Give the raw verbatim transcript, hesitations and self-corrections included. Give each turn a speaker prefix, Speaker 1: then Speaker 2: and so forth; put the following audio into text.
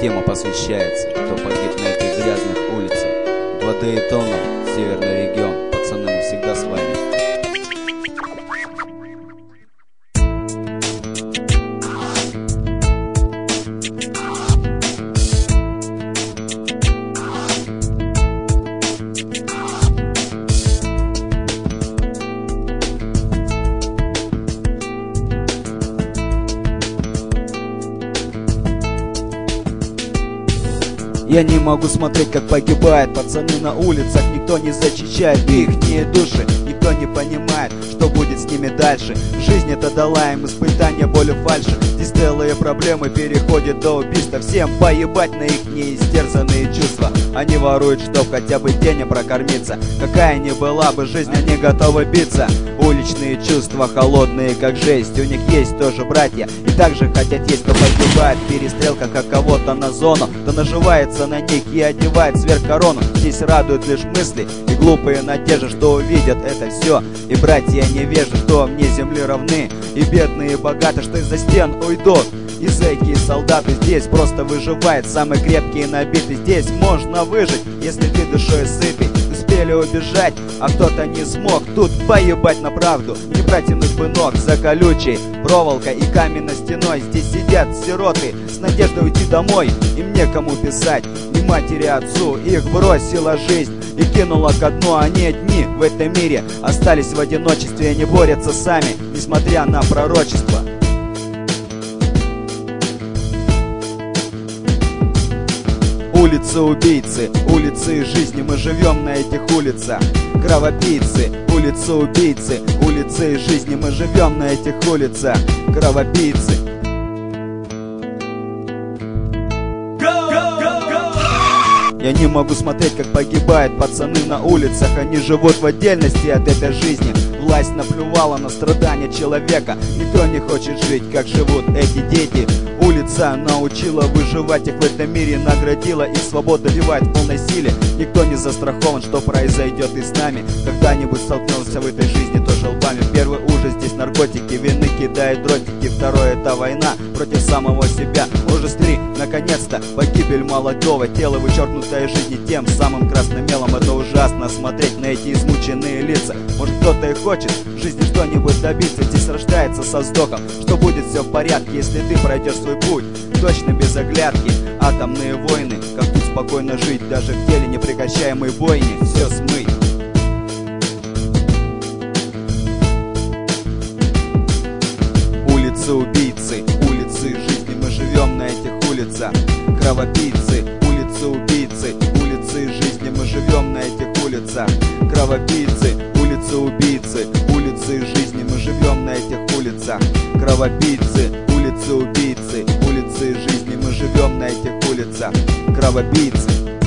Speaker 1: тема посвящается, кто погиб на этих грязных улицах. два Дейтона, северный регион. Пацаны, мы всегда с вами.
Speaker 2: Я не могу смотреть, как погибают пацаны на улицах. Никто не защищает ихние души. Никто не понимает, что будет с ними дальше. Жизнь это дала им испытания, боли, фальши. Здесь целые проблемы переходят до убийства. Всем поебать на их неистерзанные чувства. Они воруют, чтоб хотя бы день прокормиться. Какая ни была бы жизнь, они готовы биться. Уличные чувства холодные, как жесть. У них есть тоже братья, и также хотят есть. Кто погибает в перестрелках, как кого-то на зону, кто наживается на них и одевает сверхкорону. Здесь радуют лишь мысли и глупые надежды, что увидят это все. И братья невежды, что мне земли равны, и бедные и богаты, что из-за стен уйдут. И зэки, и солдаты здесь просто выживают, самые крепкие и набитые. Здесь можно выжить, если ты душой сытый. Успели убежать, а кто-то не смог. Тут поебать на правду, не протянуть бы ног за колючей проволокой и каменной стеной. Здесь сидят сироты с надеждой уйти домой. Им некому писать, ни матери, отцу. Их бросила жизнь и кинула ко дну. Они одни в этом мире остались в одиночестве. Они борются сами, несмотря на пророчество. Улицы убийцы, улицы жизни, мы живем на этих улицах. Кровопийцы, улицы убийцы, улицы жизни, мы живем на этих улицах. Кровопийцы. Я не могу смотреть, как погибают пацаны на улицах. Они живут в отдельности от этой жизни. Власть наплювала на страдания человека. Никто не хочет жить, как живут эти дети. Улица научила выживать их в этом мире, наградила их, свободу добивает в полной силе. Никто не застрахован, что произойдет и с нами. Когда-нибудь столкнулся в этой жизни тоже лбами. Первый ужас здесь наркотики, вины кидают дротики. Второй это война против самого себя. Ужас три, наконец-то, погибель молодого. Тело вычеркнутое жизни тем самым красным мелом. Это ужасно смотреть на эти измученные лица. Может кто-то и хочет в жизни что-нибудь добиться. Здесь рождается со вздохом, что будет все в порядке, если ты пройдешь свой путь точно без оглядки. Атомные войны, как тут спокойно жить, даже в теле непрекращаемой бойни все смыть. Улицы убийцы, улицы жизни, мы живем на этих улицах. Кровопийцы, улицы убийцы, улицы жизни, мы живем на этих улицах. Кровопийцы, улицы убийцы, улицы жизни, мы живем на этих улицах. Кровопийцы, улицы убийцы, улицы жизни, мы живем на этих улицах. Кровопийцы.